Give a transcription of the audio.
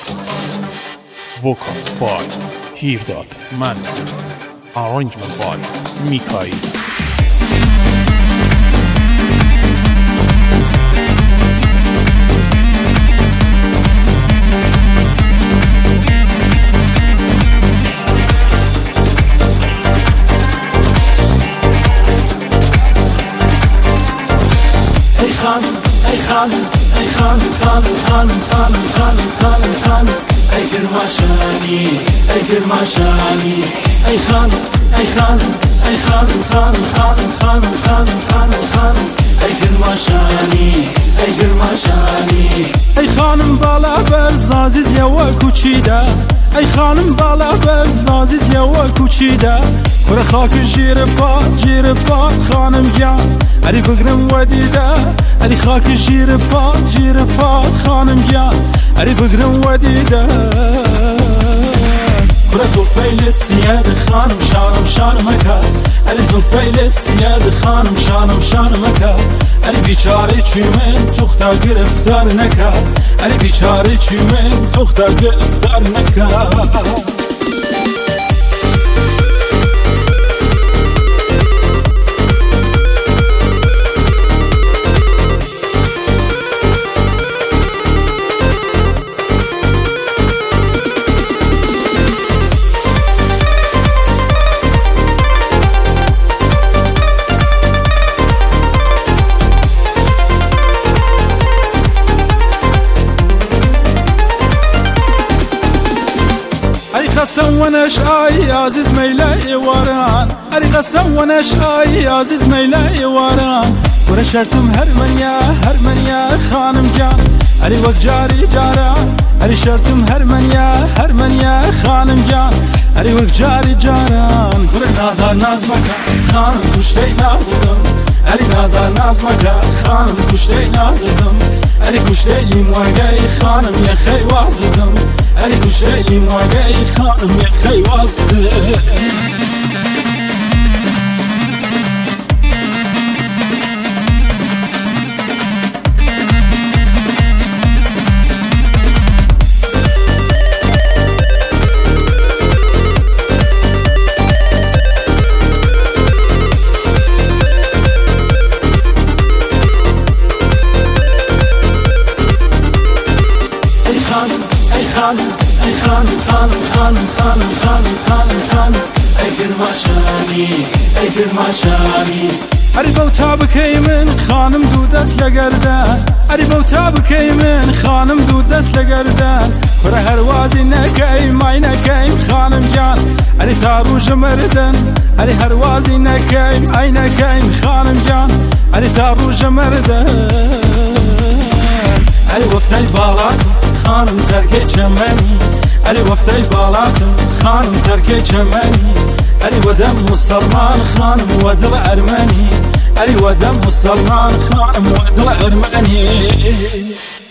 Vocal by Hirdad Mansur. Arrangement by Mikhail. ای خانم ای گرماشانی ای گرماشانی ای خانم ای گرماشانی ای گرماشانی ای خانم بالا برز عزیز یوا کوچیده ای خانم بالا برز عزیز یوا کوچیده کره خاک جیر پا خانم جان علی بگرم ودیده علی خاک جیر پا خانم جان علی بگرم ودیده کره زلفیل سیاد خانم شانمکه علی زلفیل سیاد خانم شانمکه علی بیچاره چی من تختا گرفتار نکرد علی بیچاره چی من تختا گرفتار نکرد قسم ونش آي عزيز ميلاي واران أري قسم ونش آي عزيز ميلاي واران ورا شرتم هرمنيا خانم جان أري وقت جاري جاران أري شرتم هرمنيا خانم جان أري وقت جاري جاران ورا نازار نازمك خانم كشتي نازدم أري نازار نازمك خانم كشتي نازدم أري كشتي مواقعي خانم يا خي وازدم أري كشتي مواقعي خانم يا خي وازدم ای گرماشانی أري بوتا بكي من خانم دو دست لقردان أري بوتا بكي من خانم دو دست لقردان كره هروازي نكاي ماي نكاي خانم جان أري تاروج مردن أري هروازي نكاي ماي نكاي خانم جان أري تاروج مردن أري وفتي بالات خانم تركي جماني أري وفتي بالات خانم تركي جماني أري ودم مسلمان خانم ودل أرماني أري ودم مسلمان خانم ودل أرماني